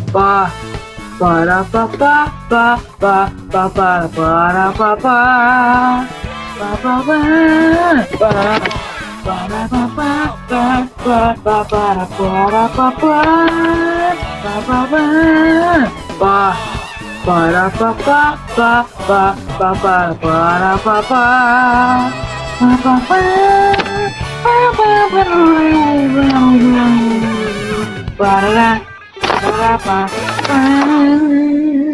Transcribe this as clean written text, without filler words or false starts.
pa para pa pa pa pa pa para para pa pa pa pa pa pa para pa pa pa pa pa para para pa pa pa pa pa para pa pa pa pa pa para para pa pa pa pa para para pa pa